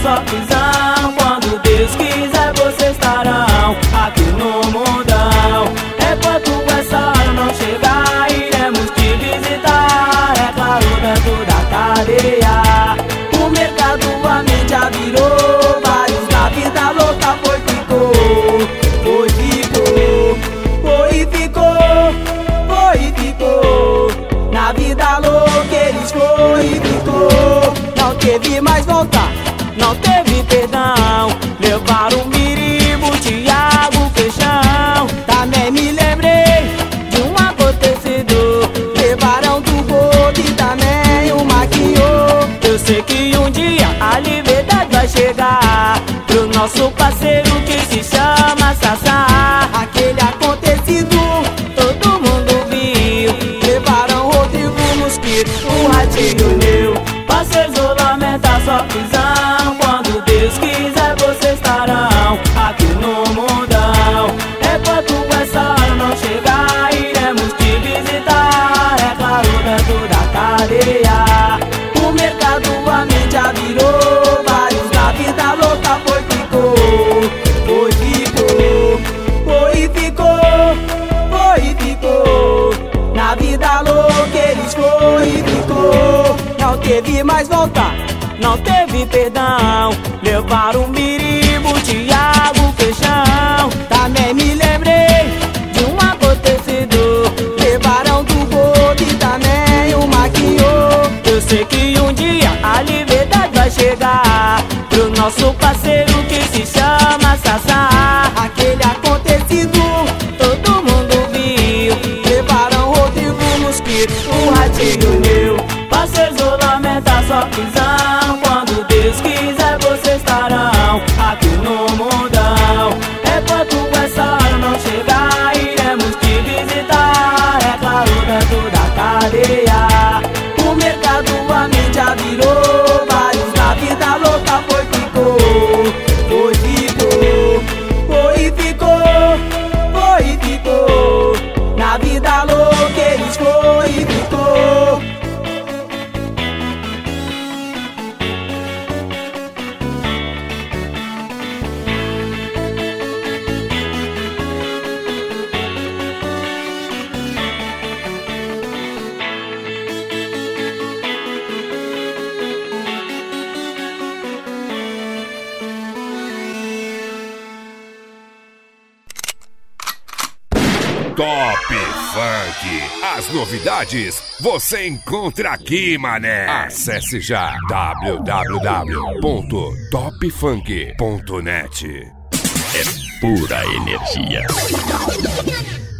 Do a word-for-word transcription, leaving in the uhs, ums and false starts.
só visão. Quando Deus quiser vocês estarão aqui no mundão. Enquanto essa hora não chegar, iremos te visitar. É claro, dentro da cadeia. O mercado a mídia virou. Vários na vida louca foi, ficou. Foi, ficou. Foi, ficou. Foi, ficou. Na vida louca eles foi e ficou. Não teve mais volta, não teve perdão. Levaram o Miribo, Thiago, Peixão. Também me lembrei de um acontecido. Levaram do Gordo e também o Maquiô. Eu sei que um dia a liberdade vai chegar pro nosso parceiro que se chama Sassá. Aquele acontecido todo mundo viu. Levaram Rodrigo Mosquito, o Ratinho meu. Parceiro isolamento, só visão. Quando Deus quiser vocês estarão aqui no mundão. Enquanto essa hora não chegar, iremos te visitar. É claro, dentro da cadeia. O mercado a mídia virou. Vários na vida louca foi, ficou. Foi, ficou. Foi, ficou. Foi, ficou. Na vida louca eles foi e ficou. Não teve mais volta, não teve perdão. Levaram o Miribo, Thiago, Peixão. Também me lembrei de um acontecido. Levaram do Gordo e também o Maquiô. Eu sei que um dia a liberdade vai chegar pro nosso parceiro que se chama Sassá. Aquele acontecido todo mundo viu. Levaram Rodrigo Mosquito, o Ratinho meu. Parceiro isolamento, só visão. Quando Deus quiser vocês estarão aqui no mundão. Enquanto essa hora não chegar, iremos te visitar. É claro, dentro da cadeia. O mercado a mídia virou. Vários na vida louca foi, ficou. Foi, ficou. Foi, ficou. Foi, ficou. Na vida louca eles foi e ficou. Top Funk. As novidades você encontra aqui, mané. Acesse já w w w ponto top funk ponto net. É pura energia.